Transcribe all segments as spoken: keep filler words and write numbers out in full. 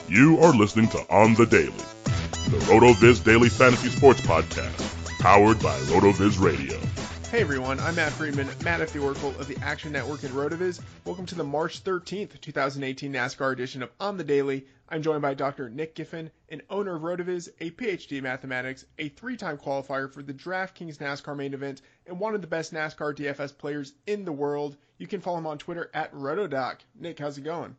You are listening to On the Daily, the RotoViz Daily Fantasy Sports Podcast, powered by RotoViz Radio. Hey everyone, I'm Matt Freeman, Matt F. the Oracle of the Action Network and RotoViz. Welcome to the March thirteenth, twenty eighteen NASCAR edition of On the Daily. I'm joined by Doctor Nick Giffen, an owner of RotoViz, a P H D in mathematics, a three-time qualifier for the DraftKings NASCAR main event, and one of the best NASCAR D F S players in the world. You can follow him on Twitter at RotoDoc. Nick, how's it going?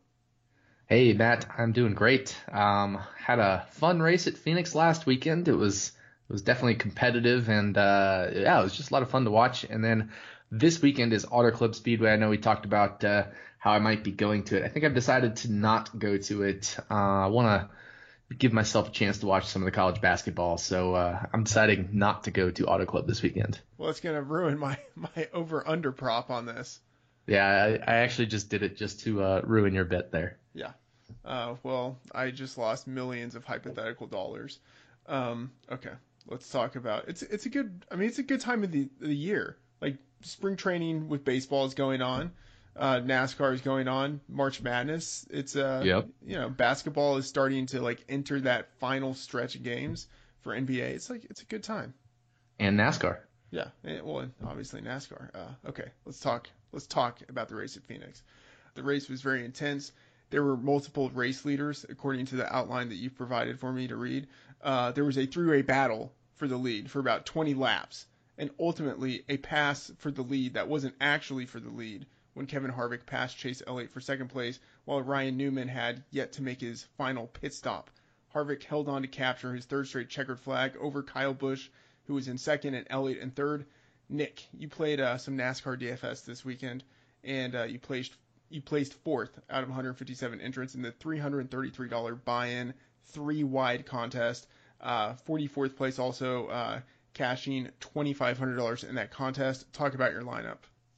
Hey Matt, I'm doing great. Um, had a fun race at Phoenix last weekend. It was it was definitely competitive, and uh, yeah, it was just a lot of fun to watch. And then this weekend is Auto Club Speedway. I know we talked about uh, how I might be going to it. I think I've decided to not go to it. Uh, I want to give myself a chance to watch some of the college basketball, so uh, I'm deciding not to go to Auto Club this weekend. Well, it's gonna ruin my my over/under prop on this. Yeah, I, I actually just did it just to uh, ruin your bet there. Yeah. Uh, well, I just lost millions of hypothetical dollars. Um, okay, let's talk about it's it's a good. I mean, it's a good time of the the year. Like spring training with baseball is going on, uh, NASCAR is going on, March Madness. It's uh, yep. you know, basketball is starting to like enter that final stretch of games for N B A. It's like it's a good time. And NASCAR. Yeah, and, well, and obviously NASCAR. Uh, okay, let's talk. Let's talk about the race at Phoenix. The race was very intense. There were multiple race leaders, according to the outline that you've provided for me to read. Uh, there was a three-way battle for the lead for about twenty laps, and ultimately a pass for the lead that wasn't actually for the lead when Kevin Harvick passed Chase Elliott for second place, while Ryan Newman had yet to make his final pit stop. Harvick held on to capture his third straight checkered flag over Kyle Busch, who was in second, and Elliott in third. Nick, you played uh, some NASCAR D F S this weekend, and uh, you placed you placed fourth out of one hundred fifty-seven entrants in the three hundred thirty-three dollars buy-in three-wide contest. Uh, forty-fourth place also uh, cashing twenty-five hundred dollars in that contest. Talk about your lineup.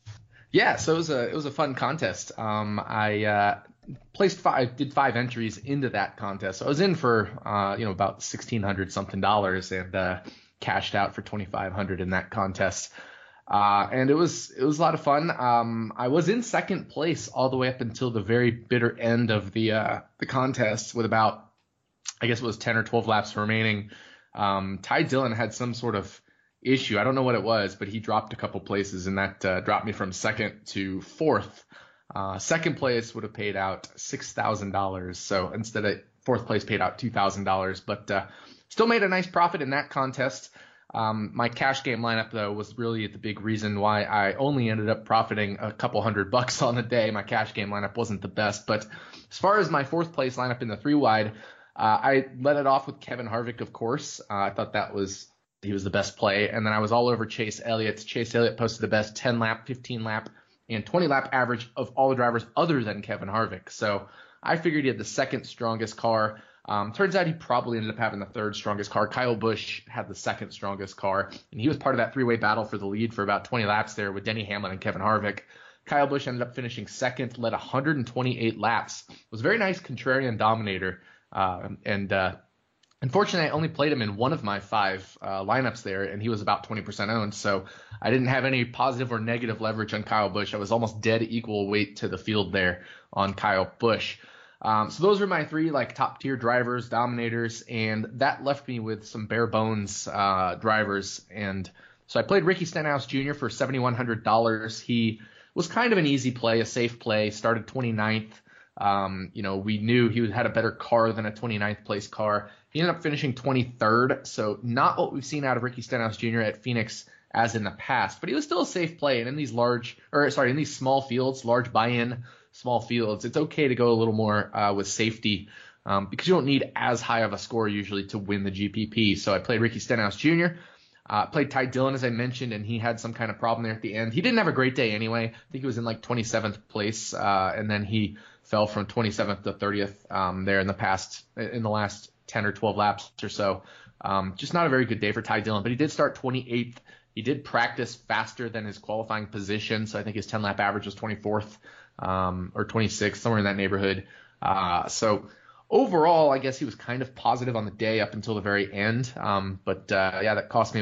Yeah, so it was a it was a fun contest. Um, I uh, placed five, did five entries into that contest. So I was in for uh, you know about sixteen hundred something dollars, and uh, cashed out for twenty-five hundred in that contest. Uh, and it was it was a lot of fun. Um, I was in second place all the way up until the very bitter end of the uh, the contest with about, I guess it was ten or twelve laps remaining. Um, Ty Dillon had some sort of issue. I don't know what it was, but he dropped a couple places, and that uh, dropped me from second to fourth. Uh, second place would have paid out six thousand dollars. So instead of fourth place paid out two thousand dollars, but uh, still made a nice profit in that contest. Um, my cash game lineup, though, was really the big reason why I only ended up profiting a couple hundred bucks on the day. My cash game lineup wasn't the best. But as far as my fourth place lineup in the three wide, uh, I led it off with Kevin Harvick, of course. Uh, I thought that was he was the best play. And then I was all over Chase Elliott. Chase Elliott posted the best ten lap, fifteen lap, and twenty lap average of all the drivers other than Kevin Harvick. So I figured he had the second strongest car. Um, turns out he probably ended up having the third strongest car. Kyle Busch had the second strongest car, and he was part of that three-way battle for the lead for about twenty laps there with Denny Hamlin and Kevin Harvick. Kyle Busch ended up finishing second, led one hundred twenty-eight laps. It was a very nice contrarian dominator, uh, and uh, unfortunately, I only played him in one of my five uh, lineups there, and he was about twenty percent owned, so I didn't have any positive or negative leverage on Kyle Busch. I was almost dead equal weight to the field there on Kyle Busch. Um, so those were my three like top tier drivers, dominators, and that left me with some bare bones uh, drivers. And so I played Ricky Stenhouse Junior for seven thousand one hundred dollars. He was kind of an easy play, a safe play, started twenty-ninth. Um, you know, we knew he had a better car than a twenty-ninth place car. He ended up finishing twenty-third, so not what we've seen out of Ricky Stenhouse Junior at Phoenix as in the past, but he was still a safe play. And in these large, or sorry, in these small fields, large buy-in small fields, it's okay to go a little more uh, with safety um, because you don't need as high of a score usually to win the G P P. So I played Ricky Stenhouse Junior Uh, played Ty Dillon, as I mentioned, and he had some kind of problem there at the end. He didn't have a great day anyway. I think he was in like twenty-seventh place, uh, and then he fell from twenty-seventh to thirtieth um, there in the past, in the last ten or twelve laps or so. Um, just not a very good day for Ty Dillon, but he did start twenty-eighth. He did practice faster than his qualifying position, so I think his ten lap average was twenty-fourth um, or twenty-sixth, somewhere in that neighborhood. Uh, so overall, I guess he was kind of positive on the day up until the very end. Um, but uh, yeah, that cost me about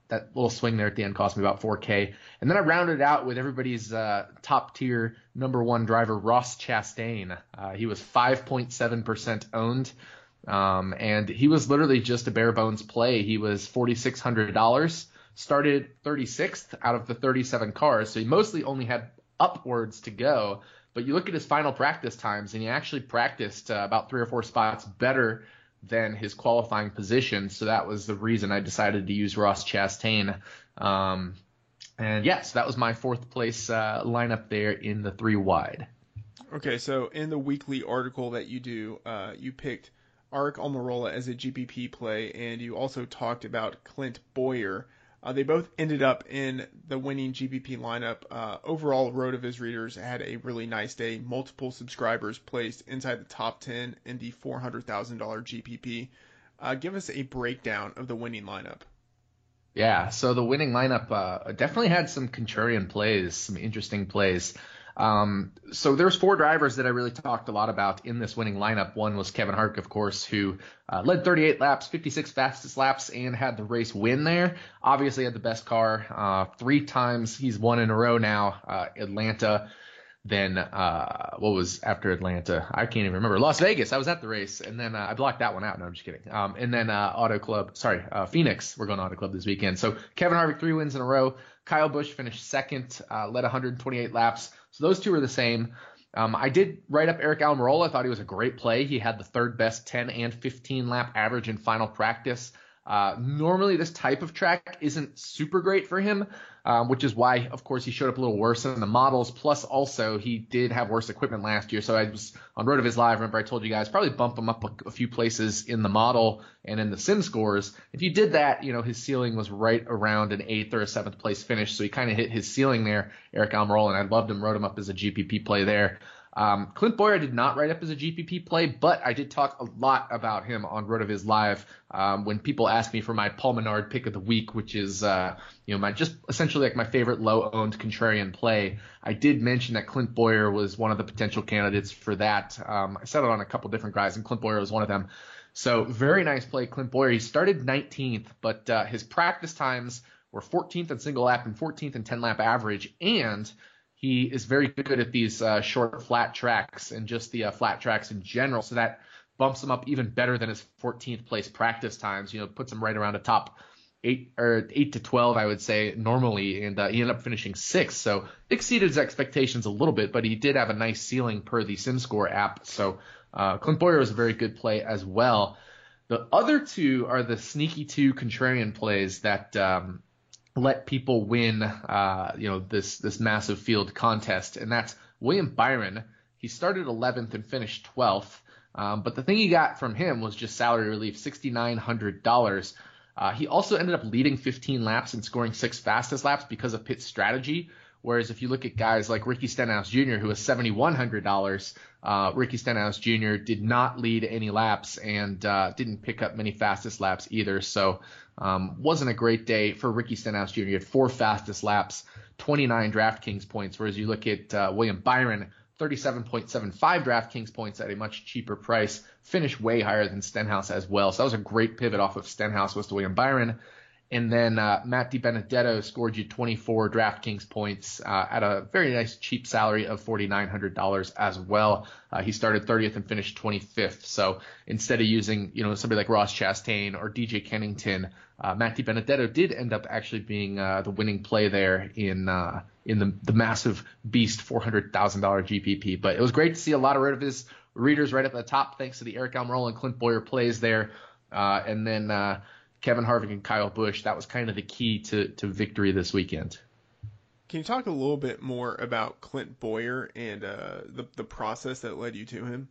that little swing there at the end cost me about four K. And then I rounded it out with everybody's uh, top tier number one driver, Ross Chastain. Uh, he was five point seven percent owned. Um, and he was literally just a bare bones play. He was four thousand six hundred dollars, started thirty-sixth out of the thirty-seven cars. So he mostly only had upwards to go. But you look at his final practice times, and he actually practiced uh, about three or four spots better than his qualifying position. So that was the reason I decided to use Ross Chastain. Um, and yes, yeah, so that was my fourth place uh, lineup there in the three wide. Okay, so in the weekly article that you do, uh, you picked Aric Almirola as a G P P play, and you also talked about Clint Bowyer. Uh, they both ended up in the winning G P P lineup. Uh, overall, RotoViz readers had a really nice day. Multiple subscribers placed inside the top ten in the four hundred thousand dollars G P P. Uh, give us a breakdown of the winning lineup. Yeah, so the winning lineup uh, definitely had some contrarian plays, some interesting plays. Um, so there's four drivers that I really talked a lot about in this winning lineup. One was Kevin Harvick, of course, who uh, led thirty-eight laps, fifty-six fastest laps, and had the race win there. Obviously had the best car. Uh, three times he's won in a row now. Uh, Atlanta, then uh, what was after Atlanta? I can't even remember. Las Vegas. I was at the race, and then uh, I blocked that one out. No, I'm just kidding. Um, and then uh, Auto Club. Sorry, uh, Phoenix. We're going to Auto Club this weekend. So Kevin Harvick, three wins in a row. Kyle Busch finished second, uh, led one hundred twenty-eight laps. So those two are the same. Um, I did write up Aric Almirola. I thought he was a great play. He had the third best ten and fifteen lap average in final practice. Uh, normally this type of track isn't super great for him, um, which is why, of course, he showed up a little worse in the models. Plus, also, he did have worse equipment last year. So I was on RotoViz Live. Remember, I told you guys probably bump him up a, a few places in the model and in the sim scores. If you did that, you know, his ceiling was right around an eighth or a seventh place finish. So he kind of hit his ceiling there, Aric Almirola, and I loved him, wrote him up as a G P P play there. Um, Clint Bowyer I did not write up as a G P P play, but I did talk a lot about him on RotoViz Live um, when people asked me for my Paul Menard pick of the week, which is uh, you know my just essentially like my favorite low-owned contrarian play. I did mention that Clint Bowyer was one of the potential candidates for that. Um, I said it on a couple different guys, and Clint Bowyer was one of them. So very nice play, Clint Bowyer. He started nineteenth, but uh, his practice times were fourteenth in single lap and fourteenth in ten lap average, and he is very good at these uh, short flat tracks and just the uh, flat tracks in general. So that bumps him up even better than his fourteenth place practice times. You know, puts him right around a top eight or eight to twelve, I would say normally. And uh, he ended up finishing sixth. So exceeded his expectations a little bit, but he did have a nice ceiling per the SimScore app. So uh, Clint Bowyer was a very good play as well. The other two are the sneaky two contrarian plays that, um, let people win, uh, you know, this this massive field contest, and that's William Byron. He started eleventh and finished twelfth, um, but the thing he got from him was just salary relief, six thousand nine hundred dollars. Uh, he also ended up leading fifteen laps and scoring six fastest laps because of pit strategy. Whereas if you look at guys like Ricky Stenhouse Junior, who was seven thousand one hundred dollars, uh, Ricky Stenhouse Junior did not lead any laps and uh, didn't pick up many fastest laps either. So um, wasn't a great day for Ricky Stenhouse Junior He had four fastest laps, twenty-nine DraftKings points. Whereas you look at uh, William Byron, thirty-seven point seven five DraftKings points at a much cheaper price, finished way higher than Stenhouse as well. So that was a great pivot off of Stenhouse was to William Byron. And then uh, Matt DiBenedetto scored you twenty-four DraftKings points uh, at a very nice cheap salary of four thousand nine hundred dollars as well. Uh, he started thirtieth and finished twenty-fifth. So instead of using, you know, somebody like Ross Chastain or D J Kennington, uh, Matt DiBenedetto did end up actually being uh, the winning play there in uh, in the, the massive beast four hundred thousand dollars G P P. But it was great to see a lot of his readers right up at the top thanks to the Aric Almirola and Clint Bowyer plays there. Uh, and then uh, Kevin Harvick and Kyle Busch, that was kind of the key to, to victory this weekend. Can you talk a little bit more about Clint Bowyer and uh, the, the process that led you to him?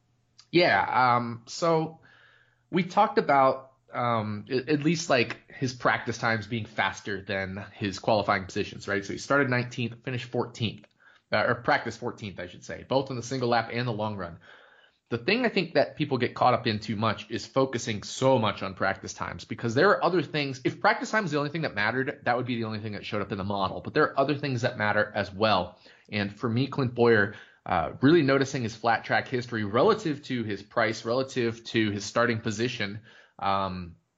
Yeah, um, so we talked about um, at, at least like his practice times being faster than his qualifying positions, right? So he started nineteenth, finished fourteenth, uh, or practice fourteenth, I should say, both in the single lap and the long run. The thing I think that people get caught up in too much is focusing so much on practice times, because there are other things. If practice time is the only thing that mattered, that would be the only thing that showed up in the model. But there are other things that matter as well. And for me, Clint Bowyer, uh, really noticing his flat track history relative to his price, relative to his starting position, um,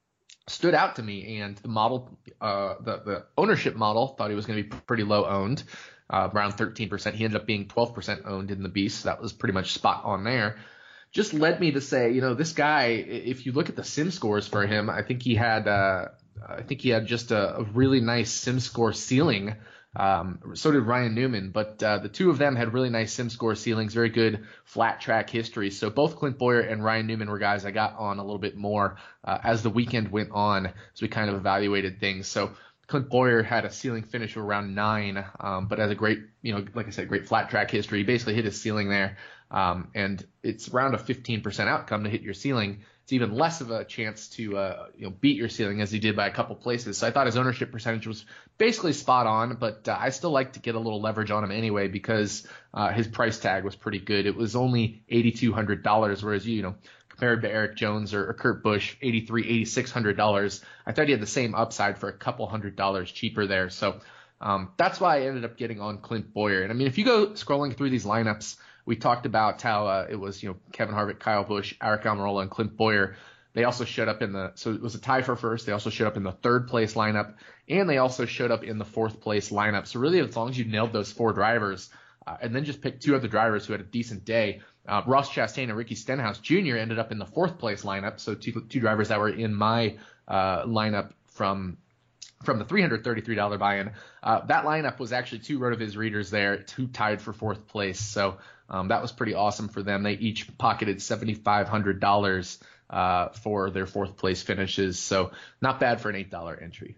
stood out to me. And the model, uh, the, the ownership model, thought he was going to be pretty low owned, uh, around thirteen percent. He ended up being twelve percent owned in the Beast. That was pretty much spot on there. Just led me to say, you know, this guy, if you look at the sim scores for him, I think he had, uh, I think he had just a, a really nice sim score ceiling. Um, so did Ryan Newman, but uh, the two of them had really nice sim score ceilings, very good flat track history. So both Clint Bowyer and Ryan Newman were guys I got on a little bit more uh, as the weekend went on, as we kind of evaluated things. So Clint Bowyer had a ceiling finish of around nine, um, but has a great, you know, like I said, great flat track history. He basically hit his ceiling there, um, and it's around a fifteen percent outcome to hit your ceiling. It's even less of a chance to uh, you know beat your ceiling, as he did by a couple places. So I thought his ownership percentage was basically spot on, but uh, I still like to get a little leverage on him anyway because uh, his price tag was pretty good. It was only eight thousand two hundred dollars, whereas you know compared to Eric Jones or, or Kurt Busch, eighty-three, eight thousand six hundred dollars. I thought he had the same upside for a couple hundred dollars cheaper there. So um, that's why I ended up getting on Clint Bowyer. And I mean, if you go scrolling through these lineups, we talked about how uh, it was, you know, Kevin Harvick, Kyle Busch, Aric Almirola, and Clint Bowyer. They also showed up in the, so it was a tie for first. They also showed up in the third place lineup, and they also showed up in the fourth place lineup. So really, as long as you nailed those four drivers, uh, and then just picked two other drivers who had a decent day, uh, Ross Chastain and Ricky Stenhouse Junior ended up in the fourth place lineup. So two, two drivers that were in my uh, lineup from from the three hundred thirty-three dollars buy-in. Uh, that lineup was actually two RotoViz readers there, two tied for fourth place. So um, that was pretty awesome for them. They each pocketed seven thousand five hundred dollars uh, for their fourth place finishes. So not bad for an eight dollars entry.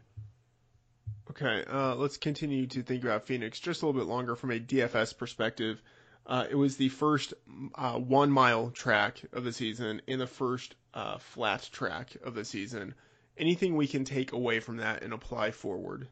Okay, uh, let's continue to think about Phoenix just a little bit longer from a D F S perspective. Uh, it was the first uh, one-mile track of the season and the first uh, flat track of the season. Anything we can take away from that and apply forward?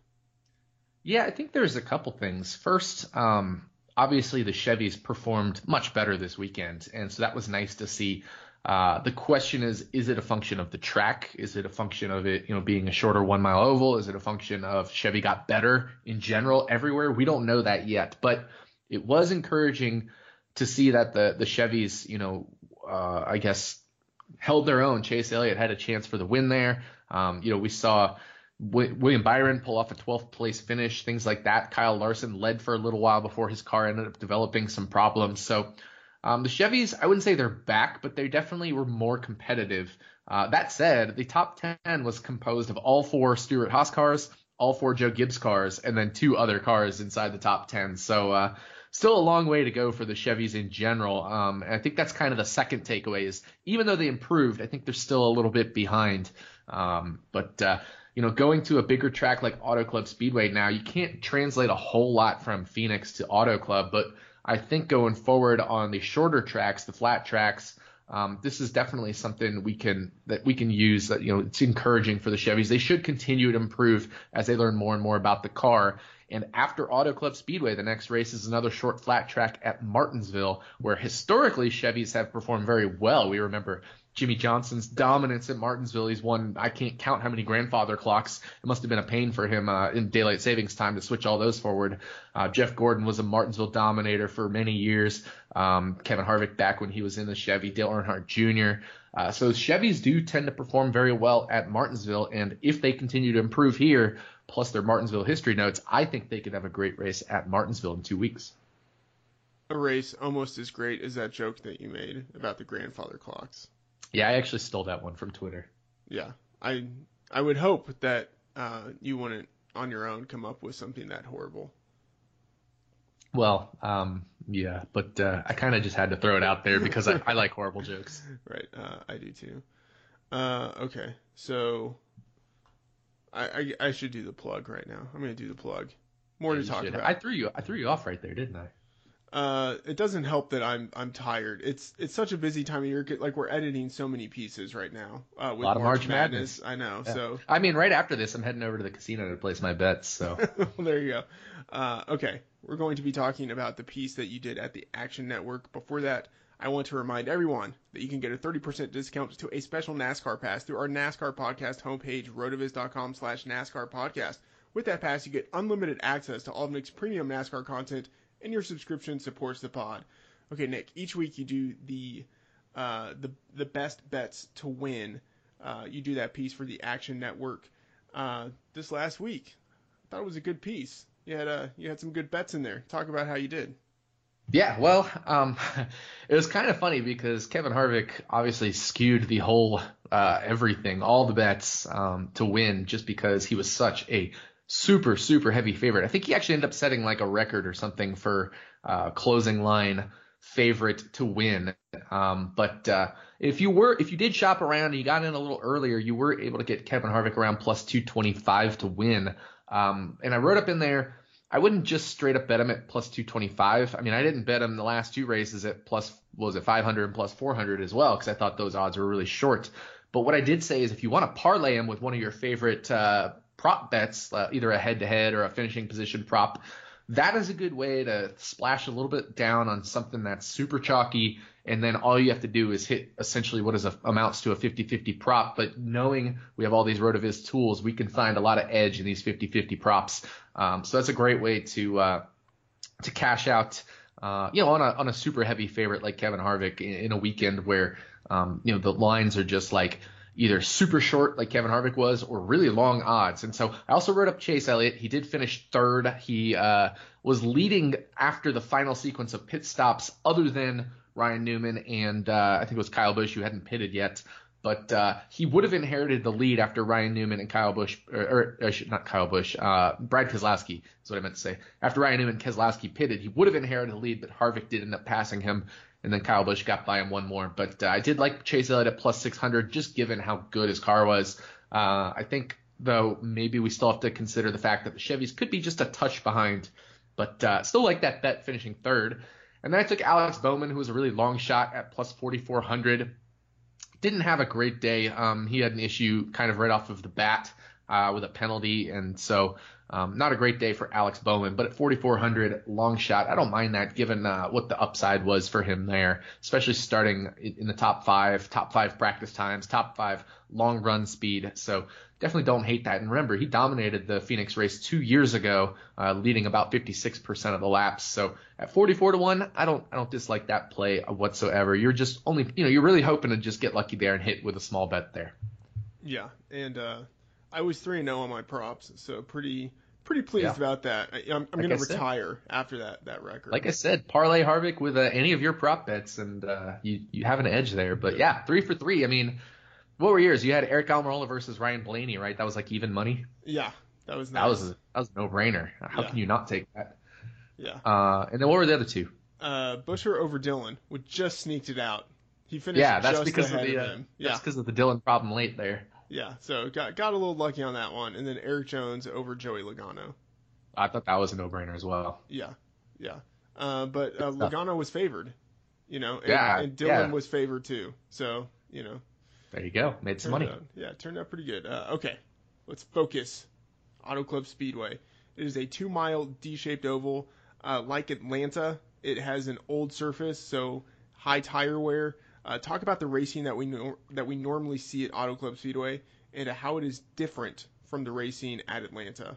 Yeah, I think there's a couple things. First, um, obviously the Chevys performed much better this weekend, and so that was nice to see. Uh, the question is, is it a function of the track? Is it a function of it, you know, being a shorter one mile oval? Is it a function of Chevy got better in general everywhere? We don't know that yet, but it was encouraging to see that the, the Chevys, you know, uh, I guess held their own. Chase Elliott had a chance for the win there. Um, you know, we saw w- William Byron pull off a twelfth place finish, things like that. Kyle Larson led for a little while before his car ended up developing some problems. So, Um, the Chevys, I wouldn't say they're back, but they definitely were more competitive. Uh, that said, the top ten was composed of all four Stewart-Haas cars, all four Joe Gibbs cars, and then two other cars inside the top ten. So uh, still a long way to go for the Chevys in general. Um, and I think that's kind of the second takeaway is even though they improved, I think they're still a little bit behind. Um, but, uh, you know, going to a bigger track like Auto Club Speedway now, you can't translate a whole lot from Phoenix to Auto Club, but I think going forward on the shorter tracks, the flat tracks, um, this is definitely something we can that we can use. That you know, it's encouraging for the Chevys. They should continue to improve as they learn more and more about the car. And after Auto Club Speedway, the next race is another short flat track at Martinsville, where historically Chevys have performed very well. We remember Jimmy Johnson's dominance at Martinsville. He's won, I can't count how many grandfather clocks. It must have been a pain for him uh, in daylight savings time to switch all those forward. Uh, Jeff Gordon was a Martinsville dominator for many years. Um, Kevin Harvick back when he was in the Chevy, Dale Earnhardt Junior Uh, so Chevys do tend to perform very well at Martinsville, and if they continue to improve here, plus their Martinsville history notes, I think they could have a great race at Martinsville in two weeks. A race almost as great as that joke that you made about the grandfather clocks. Yeah, I actually stole that one from Twitter. Yeah, I I would hope that uh, you wouldn't on your own come up with something that horrible. Well, um, yeah, but uh, I kind of just had to throw it out there because I, I like horrible jokes. Right, uh, I do too. Uh, okay, so I, I I should do the plug right now. I'm gonna do the plug. More Yeah, to talk should. about. I threw you. I threw you off right there, didn't I? Uh, it doesn't help that I'm I'm tired. It's it's such a busy time of year. Like we're editing so many pieces right now. Uh, with a lot of March March Madness. Madness. I know. Yeah. So I mean, right after this, I'm heading over to the casino to place my bets. So well, there you go. Uh, okay, we're going to be talking about the piece that you did at the Action Network. Before that, I want to remind everyone that you can get a thirty percent discount to a special NASCAR pass through our NASCAR podcast homepage, rotoviz.com slash NASCAR podcast. With that pass, you get unlimited access to all of Nick's premium NASCAR content, and your subscription supports the pod. Okay, Nick, each week you do the uh, the the best bets to win Uh, you do that piece for the Action Network uh, this last week. I thought it was a good piece. You had uh, you had some good bets in there. Talk about how you did. Yeah, well, um, it was kind of funny because Kevin Harvick obviously skewed the whole uh, everything, all the bets um, to win just because he was such a super, super heavy favorite. I think he actually ended up setting like a record or something for uh, closing line favorite to win. Um, but uh, if you were, if you did shop around and you got in a little earlier, you were able to get Kevin Harvick around plus two twenty-five to win. Um, and I wrote up in there, I wouldn't just straight up bet him at plus two twenty-five. I mean, I didn't bet him the last two races at plus, what was it, five hundred and plus four hundred as well, because I thought those odds were really short. But what I did say is if you want to parlay him with one of your favorite uh, prop bets, uh, either a head-to-head or a finishing position prop, that is a good way to splash a little bit down on something that's super chalky, and then all you have to do is hit essentially what is a, amounts to a fifty-fifty prop. But knowing we have all these RotoViz tools, we can find a lot of edge in these fifty-fifty props. Um, so that's a great way to uh, to cash out, uh, you know, on a on a super heavy favorite like Kevin Harvick in, in a weekend where um, you know the lines are just like either super short like Kevin Harvick was or really long odds. And so I also wrote up Chase Elliott. He did finish third. He uh, was leading after the final sequence of pit stops other than Ryan Newman and uh, I think it was Kyle Busch who hadn't pitted yet. But uh, he would have inherited the lead after Ryan Newman and Kyle Busch, or, or not Kyle Busch, uh, Brad Keselowski is what I meant to say. After Ryan Newman and Keselowski pitted, he would have inherited the lead, but Harvick did end up passing him, and then Kyle Busch got by him one more. But uh, I did like Chase Elliott at plus six hundred, just given how good his car was. Uh, I think, though, maybe we still have to consider the fact that the Chevys could be just a touch behind, but uh, still like that bet finishing third. And then I took Alex Bowman, who was a really long shot at plus forty-four hundred. Didn't have a great day. Um, he had an issue kind of right off of the bat uh, with a penalty, and so um, not a great day for Alex Bowman. But at forty-four hundred, long shot, I don't mind that given uh, what the upside was for him there, especially starting in the top five, top five practice times, top five long run speed. So definitely don't hate that. And remember, he dominated the Phoenix race two years ago, uh, leading about fifty-six percent of the laps. So at forty-four to one, I don't, I don't dislike that play whatsoever. You're just only, you know, you're really hoping to just get lucky there and hit with a small bet there. Yeah. And, uh, I was three and oh on my props. So pretty, pretty pleased Yeah. about that. I, I'm, I'm Like going I to said. retire after that, that record. Like I said, parlay Harvick with uh, any of your prop bets, and uh, you you have an edge there. But yeah, three for three. I mean, what were yours? You had Eric Almirola versus Ryan Blaney, right? That was like even money. Yeah. That was nice. That was a, that was a no-brainer. How Yeah. can you not take that? Yeah. Uh, and then what were the other two? Uh, Buescher over Dillon, which just sneaked it out. He finished Yeah, that's just because of ahead the of uh, him. Yeah. that's because of the Dillon problem late there. Yeah. So got got a little lucky on that one. And then Eric Jones over Joey Logano. I thought that was a no-brainer as well. Yeah. Yeah. Uh, but uh, Good stuff. Logano was favored, you know, and, Yeah, and Dillon yeah. was favored too. So, you know, There you go. Made some turned money. out- yeah, it turned out pretty good. Uh, okay, let's focus. Auto Club Speedway. It is a two-mile D-shaped oval. Uh, like Atlanta, it has an old surface, so high tire wear. Uh, talk about the racing that we know that we normally see at Auto Club Speedway and how it is different from the racing at Atlanta.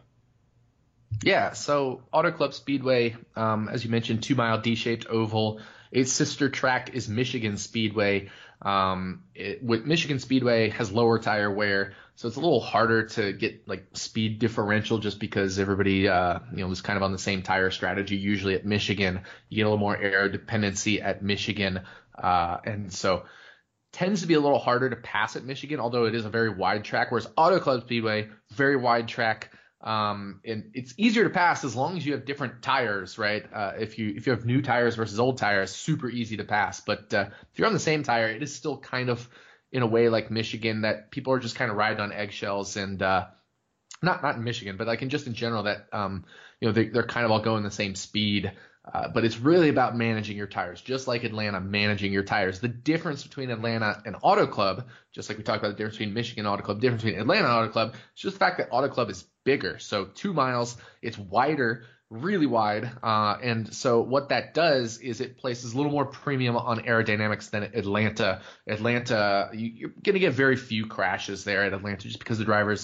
Yeah, so Auto Club Speedway, um, as you mentioned, two-mile D-shaped oval. Its sister track is Michigan Speedway. Um, it, with Michigan Speedway has lower tire wear, so it's a little harder to get like speed differential just because everybody, uh, you know, was kind of on the same tire strategy. Usually at Michigan, you get a little more aero dependency at Michigan, uh, and so tends to be a little harder to pass at Michigan, although it is a very wide track. Whereas Auto Club Speedway, very wide track. Um, and it's easier to pass as long as you have different tires, right? Uh, if you if you have new tires versus old tires, super easy to pass. But uh, if you're on the same tire, it is still kind of in a way like Michigan that people are just kind of riding on eggshells, and uh, not not in Michigan, but like in just in general that um, you know they, they're kind of all going the same speed. Uh, but it's really about managing your tires, just like Atlanta, managing your tires. The difference between Atlanta and Auto Club, just like we talked about the difference between Michigan Auto Club, difference between Atlanta and Auto Club, it's just the fact that Auto Club is bigger. So two miles, it's wider, really wide. Uh, and so what that does is it places a little more premium on aerodynamics than Atlanta. Atlanta, you, you're going to get very few crashes there at Atlanta just because the drivers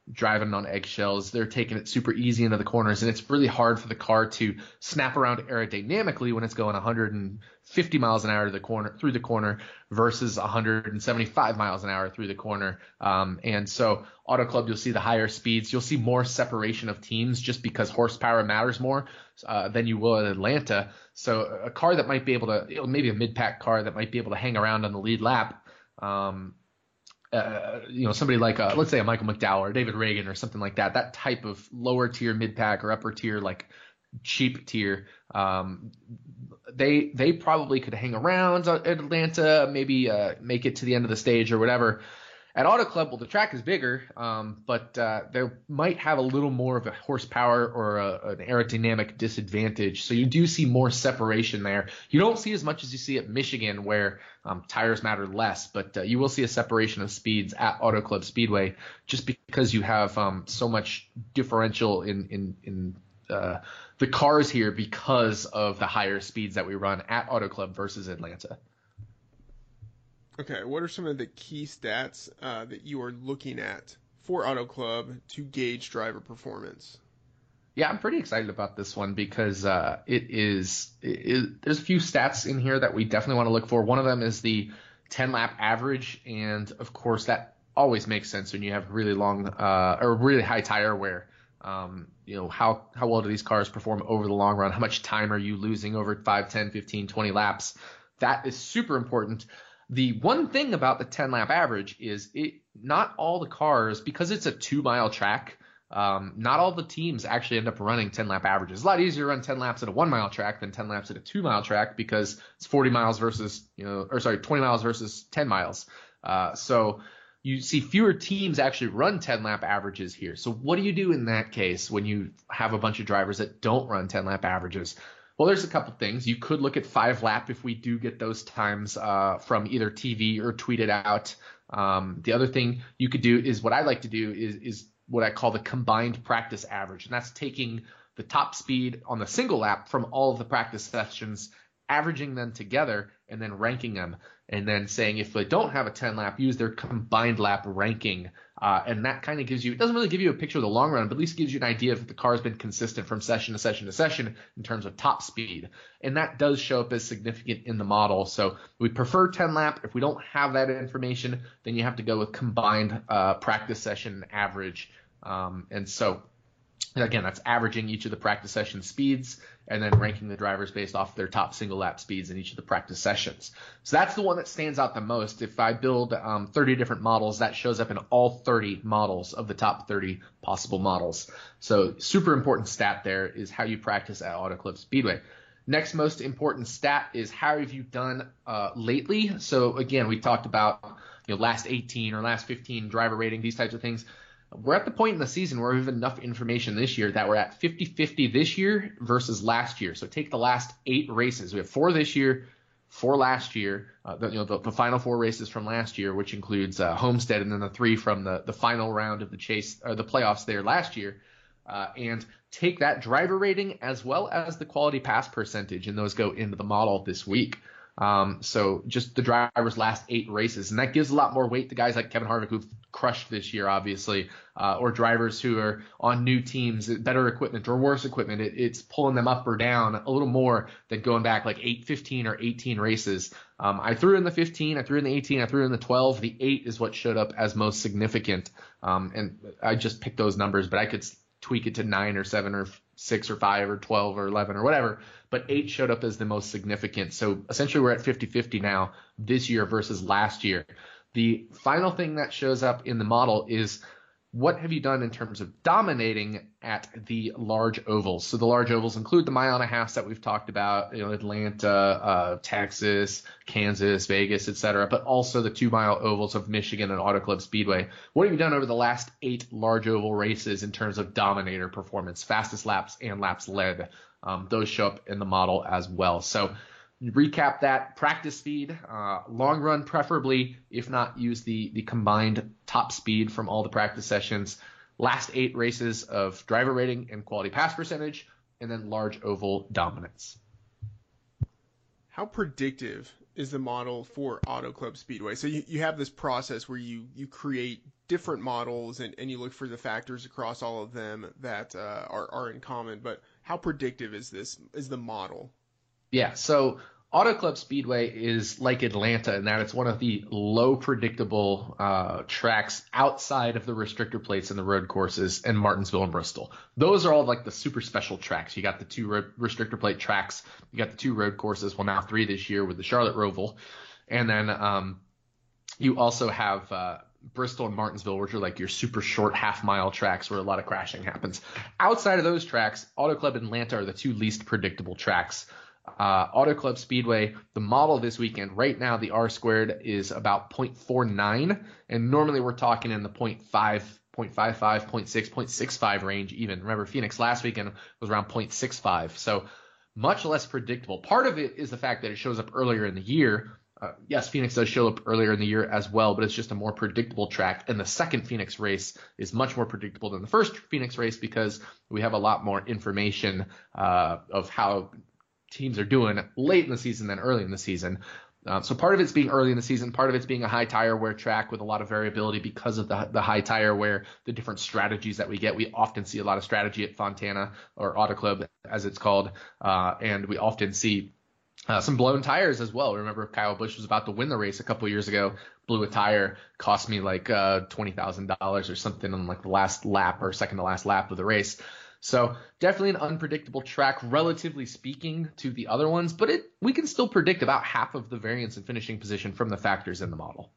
driving on eggshells. They're taking it super easy into the corners, and it's really hard for the car to snap around aerodynamically when it's going one hundred fifty miles an hour to the corner through the corner versus one hundred seventy-five miles an hour through the corner. Um, and so Auto Club, you'll see the higher speeds. You'll see more separation of teams just because horsepower matters more uh, than you will at Atlanta. So a car that might be able to, you know, maybe a mid-pack car that might be able to hang around on the lead lap, um, Uh, you know, somebody like, a, let's say a Michael McDowell or David Reagan or something like that, that type of lower tier mid-pack or upper tier, like cheap tier, um, they they probably could hang around at Atlanta, maybe uh, make it to the end of the stage or whatever. At Auto Club, well, the track is bigger, um, but uh, they might have a little more of a horsepower or a, an aerodynamic disadvantage. So you do see more separation there. You don't see as much as you see at Michigan, where um, tires matter less, but uh, you will see a separation of speeds at Auto Club Speedway just because you have um, so much differential in in in uh, the cars here because of the higher speeds that we run at Auto Club versus Atlanta. Okay, what are some of the key stats uh, that you are looking at for Auto Club to gauge driver performance? Yeah, I'm pretty excited about this one because uh, it is it, it, there's a few stats in here that we definitely want to look for. One of them is the ten lap average, and of course that always makes sense when you have really long uh, or really high tire wear. Um, you know, how how well do these cars perform over the long run? How much time are you losing over five, ten, fifteen, twenty laps? That is super important. The one thing about the ten lap average is it not all the cars, because it's a two mile track, um, not all the teams actually end up running ten lap averages. It's a lot easier to run ten laps at a one mile track than ten laps at a two mile track because it's forty miles versus, you know, or sorry, twenty miles versus ten miles. Uh, so you see fewer teams actually run ten lap averages here. So what do you do in that case when you have a bunch of drivers that don't run ten lap averages? Well, there's a couple things. You could look at five lap if we do get those times uh, from either T V or tweeted out. Um, the other thing you could do is what I like to do is, is what I call the combined practice average. And that's taking the top speed on the single lap from all of the practice sessions, averaging them together and then ranking them. And then saying if they don't have a ten lap, use their combined lap ranking. Uh, and that kind of gives you, it doesn't really give you a picture of the long run, but at least gives you an idea if the car has been consistent from session to session to session in terms of top speed. And that does show up as significant in the model. So we prefer ten lap. If we don't have that information, then you have to go with combined uh, practice session average. Um, and so again, that's averaging each of the practice session speeds and then ranking the drivers based off their top single lap speeds in each of the practice sessions. So that's the one that stands out the most. If I build um, thirty different models, that shows up in all thirty models of the top thirty possible models. So super important stat there is how you practice at Auto Club Speedway. Next most important stat is how have you done uh, lately? So again, we talked about you know last eighteen or last fifteen driver rating, these types of things. We're at the point in the season where we have enough information this year that we're at fifty fifty this year versus last year. So take the last eight races. We have four this year, four last year, uh, the, you know, the, the final four races from last year, which includes uh, Homestead and then the three from the, the final round of the chase or the playoffs there last year. Uh, and take that driver rating as well as the quality pass percentage, and those go into the model this week. Um, so just the driver's last eight races, and that gives a lot more weight to guys like Kevin Harvick who've crushed this year, obviously, uh, or drivers who are on new teams, better equipment or worse equipment. It, it's pulling them up or down a little more than going back like eight, fifteen or eighteen races. Um, I threw in the fifteen, I threw in the eighteen, I threw in the twelve. The eight is what showed up as most significant. Um, and I just picked those numbers, but I could tweak it to nine or seven or six or five or twelve or eleven or whatever, but eight showed up as the most significant. So essentially we're at fifty fifty now this year versus last year. The final thing that shows up in the model is what have you done in terms of dominating at the large ovals? So the large ovals include the mile and a half that we've talked about, you know, Atlanta, uh, Texas, Kansas, Vegas, et cetera, but also the two mile ovals of Michigan and Auto Club Speedway. What have you done over the last eight large oval races in terms of dominator performance, fastest laps and laps led? Um, those show up in the model as well. So recap that: practice speed, uh, long run preferably, if not use the, the combined top speed from all the practice sessions, last eight races of driver rating and quality pass percentage, and then large oval dominance. How predictive is the model for Auto Club Speedway? So you, you have this process where you, you create different models and, and you look for the factors across all of them that uh, are, are in common, but how predictive is this, is the model? Yeah, so Auto Club Speedway is like Atlanta in that it's one of the low predictable uh, tracks outside of the restrictor plates and the road courses in Martinsville and Bristol. Those are all like the super special tracks. You got the two road restrictor plate tracks. You got the two road courses. Well, now three this year with the Charlotte Roval. And then um, you also have uh, Bristol and Martinsville, which are like your super short half mile tracks where a lot of crashing happens. Outside of those tracks, Auto Club and Atlanta are the two least predictable tracks. Uh, Auto Club Speedway, the model this weekend, right now the R squared is about point four nine, and normally we're talking in the point five, point five five, point six, point six five range even. Remember, Phoenix last weekend was around point six five, so much less predictable. Part of it is the fact that it shows up earlier in the year. Uh, yes, Phoenix does show up earlier in the year as well, but it's just a more predictable track. And the second Phoenix race is much more predictable than the first Phoenix race because we have a lot more information uh, of how teams are doing late in the season than early in the season. Um, so part of it's being early in the season, part of it's being a high tire wear track with a lot of variability because of the, the high tire wear, the different strategies that we get. We often see a lot of strategy at Fontana or Auto Club as it's called, uh, and we often see Uh, some blown tires as well. Remember, Kyle Busch was about to win the race a couple years ago, blew a tire, cost me like uh, twenty thousand dollars or something on like the last lap or second to last lap of the race. So definitely an unpredictable track, relatively speaking, to the other ones, but it we can still predict about half of the variance in finishing position from the factors in the model.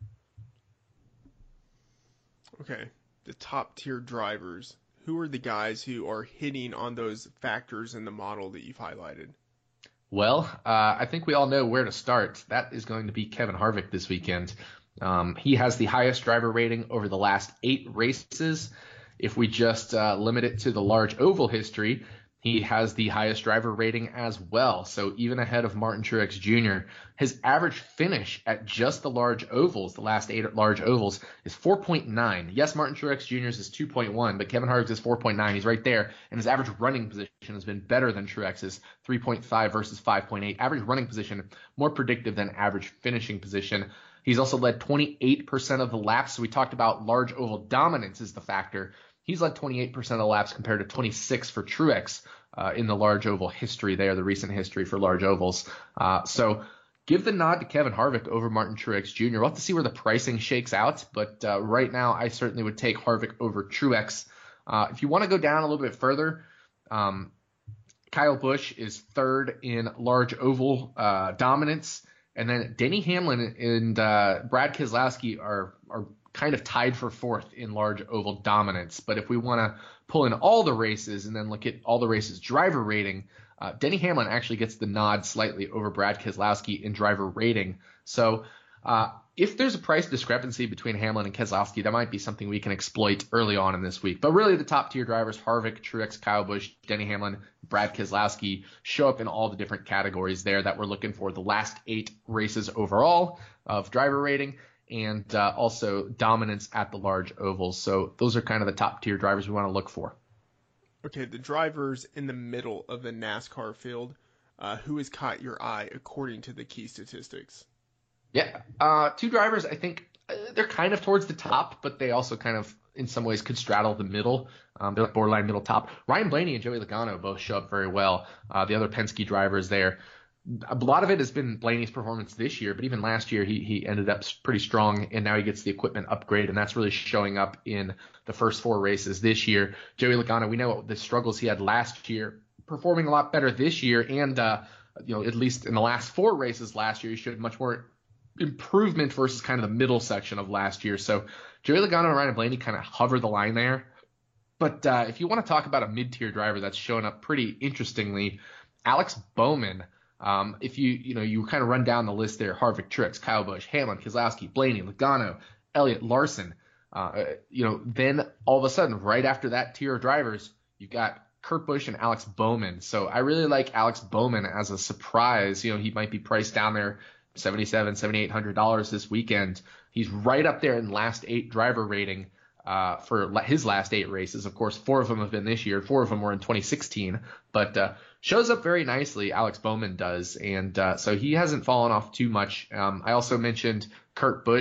Okay, the top tier drivers. Who are the guys who are hitting on those factors in the model that you've highlighted? Well, uh, I think we all know where to start. That is going to be Kevin Harvick this weekend. Um, he has the highest driver rating over the last eight races. If we just uh, limit it to the large oval history, he has the highest driver rating as well. So even ahead of Martin Truex Junior His average finish at just the large ovals, the last eight large ovals, is four point nine. Yes, Martin Truex Junior's is two point one, but Kevin Harvick's is four point nine. He's right there. And his average running position has been better than Truex's, three point five versus five point eight. Average running position, more predictive than average finishing position. He's also led twenty-eight percent of the laps. So we talked about large oval dominance is the factor. He's led twenty-eight percent of the laps compared to twenty-six for Truex uh, in the large oval history there, the recent history for large ovals. Uh, so give the nod to Kevin Harvick over Martin Truex Junior We'll have to see where the pricing shakes out, but uh, right now I certainly would take Harvick over Truex. Uh, if you want to go down a little bit further, um, Kyle Busch is third in large oval uh, dominance, and then Denny Hamlin and uh, Brad Keselowski are are kind of tied for fourth in large oval dominance. But if we want to pull in all the races and then look at all the races driver rating, uh, Denny Hamlin actually gets the nod slightly over Brad Keselowski in driver rating. So uh, if there's a price discrepancy between Hamlin and Keselowski, that might be something we can exploit early on in this week. But really the top tier drivers, Harvick, Truex, Kyle Busch, Denny Hamlin, Brad Keselowski, show up in all the different categories there that we're looking for. The last eight races overall of driver rating, and uh, also dominance at the large ovals. So those are kind of the top tier drivers we want to look for. Okay, the drivers in the middle of the NASCAR field, uh, who has caught your eye according to the key statistics? Yeah, uh, two drivers, I think uh, they're kind of towards the top, but they also kind of in some ways could straddle the middle. Um, they're like borderline middle top. Ryan Blaney and Joey Logano both show up very well. Uh, the other Penske drivers there. A lot of it has been Blaney's performance this year, but even last year he he ended up pretty strong, and now he gets the equipment upgrade, and that's really showing up in the first four races this year. Joey Logano, we know the struggles he had last year, performing a lot better this year, and uh, you know at least in the last four races last year, he showed much more improvement versus kind of the middle section of last year. So Joey Logano and Ryan Blaney kind of hover the line there. But uh, if you want to talk about a mid-tier driver that's showing up pretty interestingly, Alex Bowman. Um, if you, you know, you kind of run down the list there, Harvick, Truex, Kyle Busch, Hamlin, Keselowski, Blaney, Logano, Elliott, Larson, uh, you know, then all of a sudden, right after that tier of drivers, you've got Kurt Busch and Alex Bowman. So I really like Alex Bowman as a surprise. You know, he might be priced down there seventy-seven hundred dollars, seventy-eight hundred dollars this weekend. He's right up there in last eight driver rating uh, for his last eight races. Of course, four of them have been this year. Four of them were in twenty sixteen, but uh, shows up very nicely, Alex Bowman does, and uh, so he hasn't fallen off too much. Um, I also mentioned Kurt Busch.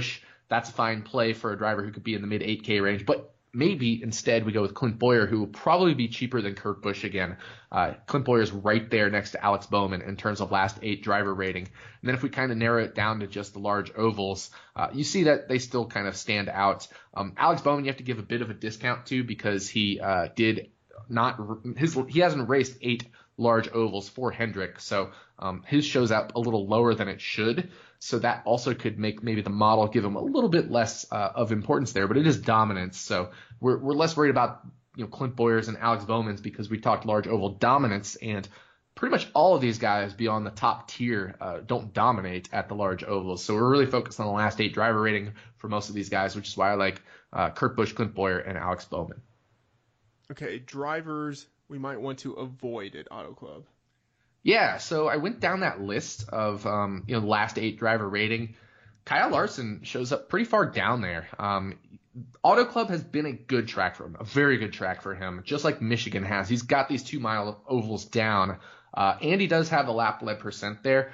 that's a fine play for a driver who could be in the mid eight K range. But maybe instead we go with Clint Bowyer, who will probably be cheaper than Kurt Busch again. Uh, Clint Bowyer is right there next to Alex Bowman in terms of last eight driver rating. And then if we kind of narrow it down to just the large ovals, uh, you see that they still kind of stand out. Um, Alex Bowman, you have to give a bit of a discount to because he uh, did not his he hasn't raced eight large ovals for Hendrick, so um, his shows up a little lower than it should. So that also could make maybe the model give him a little bit less uh, of importance there, but it is dominance. So we're we're less worried about you know Clint Bowyer's and Alex Bowman's because we talked large oval dominance, and pretty much all of these guys beyond the top tier uh, don't dominate at the large ovals. So we're really focused on the last eight driver rating for most of these guys, which is why I like uh, Kurt Busch, Clint Bowyer, and Alex Bowman. Okay, drivers we might want to avoid at Auto Club. Yeah, so I went down that list of um, you know the last eight driver rating. Kyle Larson shows up pretty far down there. Um, Auto Club has been a good track for him, a very good track for him, just like Michigan has. He's got these two mile ovals down, uh, and he does have a lap led percent there.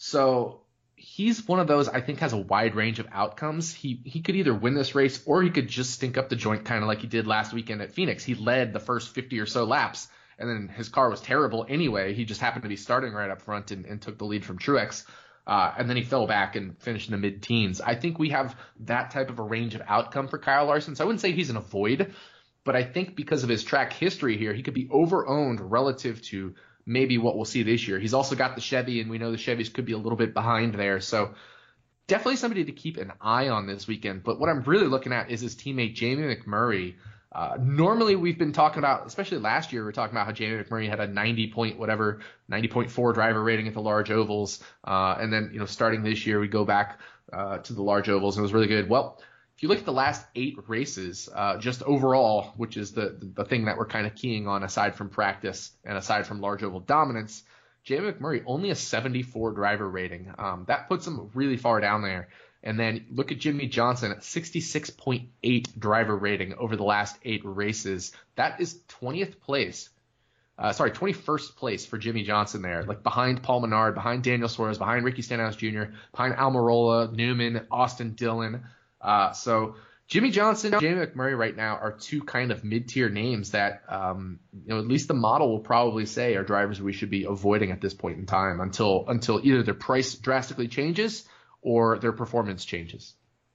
So he's one of those I think has a wide range of outcomes. He he could either win this race or he could just stink up the joint, kind of like he did last weekend at Phoenix. He led the first fifty or so laps, and then his car was terrible anyway. He just happened to be starting right up front and, and took the lead from Truex. Uh, and then he fell back and finished in the mid-teens. I think we have that type of a range of outcome for Kyle Larson. So I wouldn't say he's an avoid, but I think because of his track history here, he could be over-owned relative to maybe what we'll see this year. He's also got the Chevy, and we know the Chevys could be a little bit behind there. So definitely somebody to keep an eye on this weekend. But what I'm really looking at is his teammate Jamie McMurray. Uh, normally we've been talking about, especially last year, we were talking about how Jamie McMurray had a ninety point whatever, ninety point four driver rating at the large ovals. Uh, and then, you know, starting this year, we go back uh, to the large ovals and it was really good. Well, if you look at the last eight races, uh, just overall, which is the, the thing that we're kind of keying on aside from practice and aside from large oval dominance, Jamie McMurray only a seventy-four driver rating. Um, that puts him really far down there. And then look at Jimmy Johnson at sixty-six point eight driver rating over the last eight races. That is twentieth place. Uh, sorry, twenty-first place for Jimmy Johnson there, like behind Paul Menard, behind Daniel Suarez, behind Ricky Stenhouse Junior, behind Almirola, Newman, Austin Dillon. Uh, so Jimmy Johnson, Jamie McMurray right now are two kind of mid-tier names that, um, you know, at least the model will probably say are drivers we should be avoiding at this point in time until until either their price drastically changes or their performance changes.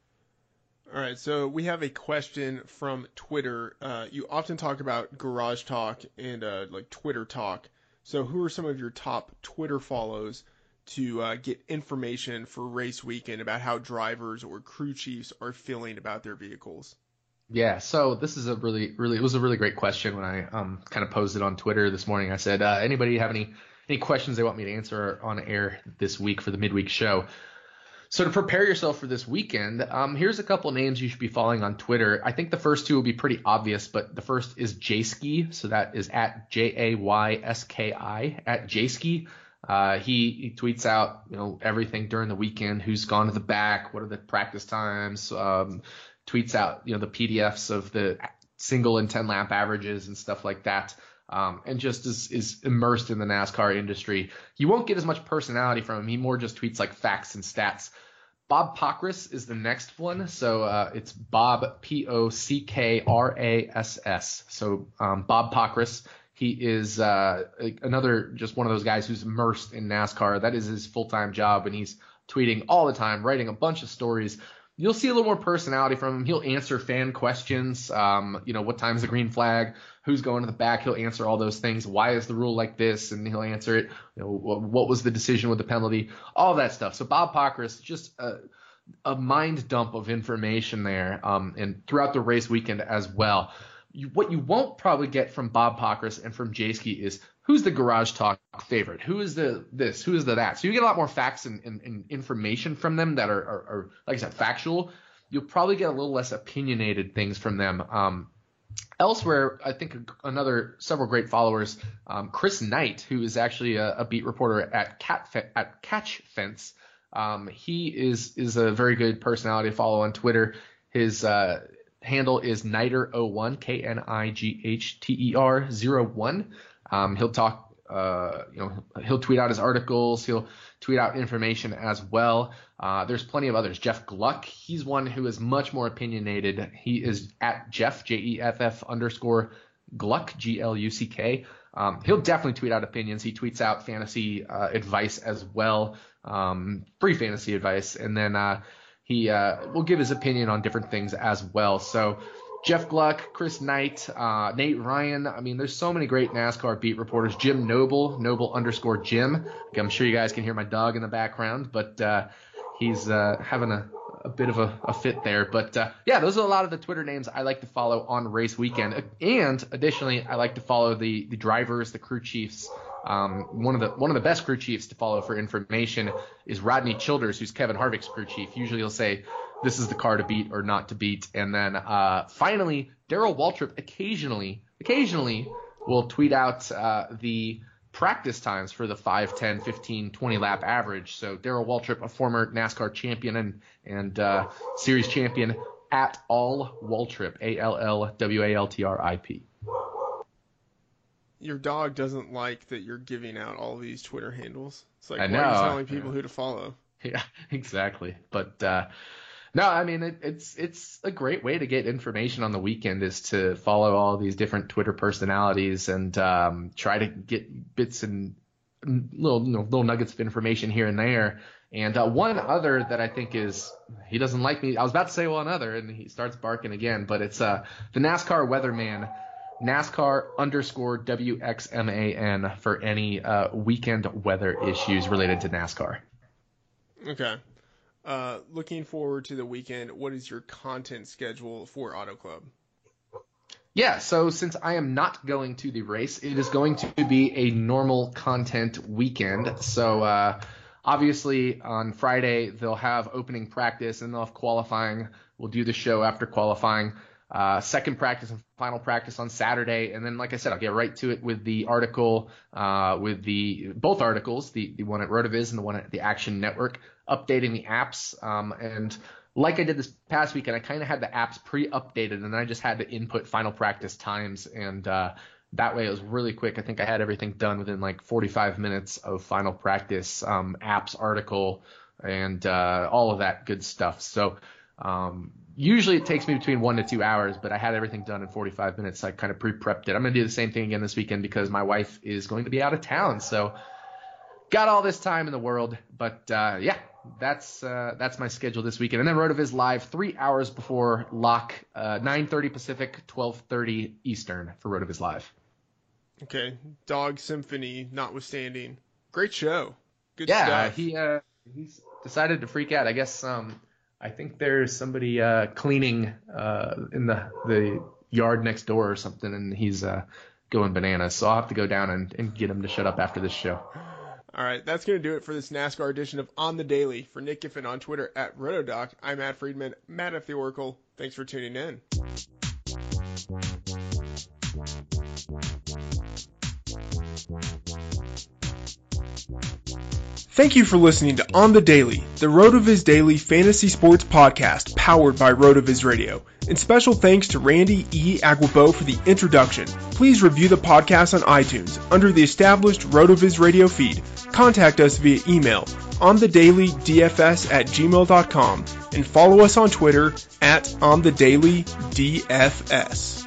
All right, so we have a question from Twitter. Uh, you often talk about Garage Talk and uh, like Twitter Talk. So who are some of your top Twitter follows to uh, get information for race weekend about how drivers or crew chiefs are feeling about their vehicles? Yeah, so this is a really, really, it was a really great question when I um, kind of posed it on Twitter this morning. I said, uh, anybody have any any questions they want me to answer on air this week for the midweek show? So to prepare yourself for this weekend, um, here's a couple names you should be following on Twitter. I think the first two will be pretty obvious, but the first is Jayski. So that is at J A Y S K I, at Jayski. Uh, he, he tweets out, you know, everything during the weekend, who's gone to the back, what are the practice times, um, tweets out, you know, the P D Fs of the single and ten lap averages and stuff like that. Um, and just is, is immersed in the NASCAR industry. You won't get as much personality from him. He more just tweets like facts and stats. Bob Pockrass is the next one. So uh, it's Bob, P O C K R A S S. So um, Bob Pockrass, he is uh, another just one of those guys who's immersed in NASCAR. That is his full-time job, and he's tweeting all the time, writing a bunch of stories. You'll see a little more personality from him. He'll answer fan questions. Um, you know, what time's the green flag? Who's going to the back? He'll answer all those things. Why is the rule like this? And he'll answer it. You know, what was the decision with the penalty? All that stuff. So Bob Pockrass, just a, a mind dump of information there, um, and throughout the race weekend as well. You, what you won't probably get from Bob Pockrass and from Jayski is who's the Garage Talk favorite? Who is the this? Who is the that? So you get a lot more facts and, and, and information from them that are, are, are, like I said, factual. You'll probably get a little less opinionated things from them. Um, elsewhere, I think another several great followers, um, Chris Knight, who is actually a, a beat reporter at Cat at Catch Fence. Um, he is is a very good personality to follow on Twitter. His uh, handle is Nighter oh one, K N I G H T E R zero one. Um, he'll talk uh, you know, he'll tweet out his articles. He'll tweet out information as well. Uh, there's plenty of others. Jeff Gluck, he's one who is much more opinionated. He is at Jeff, J E F F underscore Gluck, G L U C K. Um, he'll definitely tweet out opinions. He tweets out fantasy uh, advice as well, um, free fantasy advice. And then uh, he uh, will give his opinion on different things as well. So Jeff Gluck, Chris Knight, uh, Nate Ryan. I mean, there's so many great NASCAR beat reporters. Jim Noble, Noble underscore Jim. I'm sure you guys can hear my dog in the background, but uh, he's uh, having a, a bit of a, a fit there. But uh, yeah, those are a lot of the Twitter names I like to follow on race weekend. And additionally, I like to follow the the drivers, the crew chiefs. Um, one of the one of the best crew chiefs to follow for information is Rodney Childers, who's Kevin Harvick's crew chief. Usually he'll say, this is the car to beat or not to beat. And then uh, finally, Darrell Waltrip occasionally, occasionally will tweet out uh, the practice times for the five, ten, fifteen, twenty lap average. So Darrell Waltrip, a former NASCAR champion and, and uh, series champion, at all Waltrip, A L L W A L T R I P. Your dog doesn't like that you're giving out all these Twitter handles. It's like, I why know. are you telling people who to follow? Yeah, exactly. But uh, no, I mean, it, it's it's a great way to get information on the weekend is to follow all these different Twitter personalities and um, try to get bits and little you know, little nuggets of information here and there. And uh, one other that I think is, he doesn't like me. I was about to say one other, and he starts barking again, but it's uh, the NASCAR Weatherman, NASCAR underscore W X M A N for any uh, weekend weather issues related to NASCAR. Okay. Uh, looking forward to the weekend, what is your content schedule for Auto Club? Yeah, so since I am not going to the race, it is going to be a normal content weekend. So uh, obviously on Friday they'll have opening practice and they'll have qualifying. We'll do the show after qualifying. Uh, second practice and final practice on Saturday, and then, like I said, I'll get right to it with the article, uh, with the both articles, the the one at RotoViz and the one at the Action Network, updating the apps. Um, and like I did this past weekend, I kind of had the apps pre-updated, and I just had to input final practice times, and uh, that way it was really quick. I think I had everything done within like forty-five minutes of final practice, um, apps, article, and uh, all of that good stuff. So. Um, Usually it takes me between one to two hours, but I had everything done in forty-five minutes. So I kind of pre-prepped it. I'm going to do the same thing again this weekend because my wife is going to be out of town. So got all this time in the world. But uh, yeah, that's uh, that's my schedule this weekend. And then RotoViz Live three hours before lock, uh, nine thirty Pacific, twelve thirty Eastern for RotoViz Live. Okay, Dog Symphony notwithstanding. Great show. Good yeah, stuff. Yeah, he uh, he's decided to freak out. I guess um, – I think there's somebody uh, cleaning uh, in the the yard next door or something, and he's uh, going bananas. So I'll have to go down and, and get him to shut up after this show. All right, that's going to do it for this NASCAR edition of On the Daily. For Nick Giffen on Twitter at RotoDoc, I'm Matt Friedman, Matt F. the Oracle. Thanks for tuning in. Thank you for listening to On the Daily, the RotoViz Daily Fantasy Sports Podcast powered by RotoViz Radio. And special thanks to Randy E. Aguabo for the introduction. Please review the podcast on iTunes under the established RotoViz Radio feed. Contact us via email onthedailydfs at gmail dot com and follow us on Twitter at onthedailydfs.